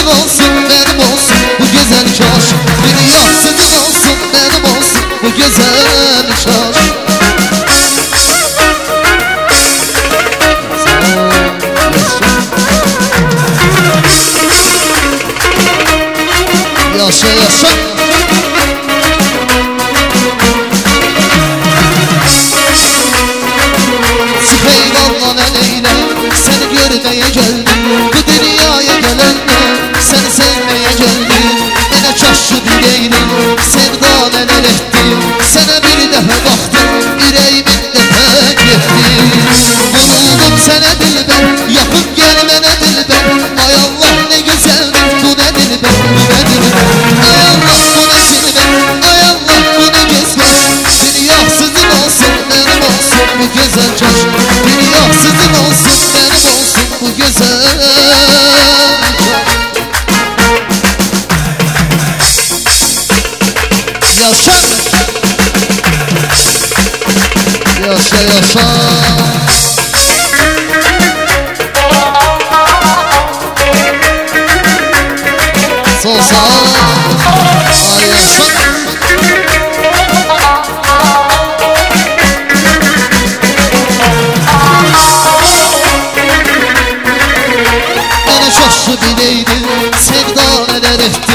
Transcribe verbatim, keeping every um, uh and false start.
olsun, benim olsun bu güzel çaş. Dünya sizin olsun, benim olsun bu güzel çaş. Yaşa yaşa. Süheylan'la neyle seni görmeye geldim. Bu dünyaya gelende seni sevmeye geldim. Mənə çaşçı dileydim, sevda neler etti. Sana bir daha baktım, yüreğimin de pek yetti. Vuruldum sana dilber, yapıp gel mənə dilber. Ay Allah ne güzeldir bu ne dilber, bu ne dilber. Ay Allah bu ne dilber, ay Allah bu ne güzel. Dünya sizin olsun, benim olsun bu güzel çaş. Dünya sizin olsun, benim olsun bu güzel çaş. Yaşa. Yaşa yaşa. Sol sağ. Ay yaşa. Bana şaşı bileydi, sevda neler etti.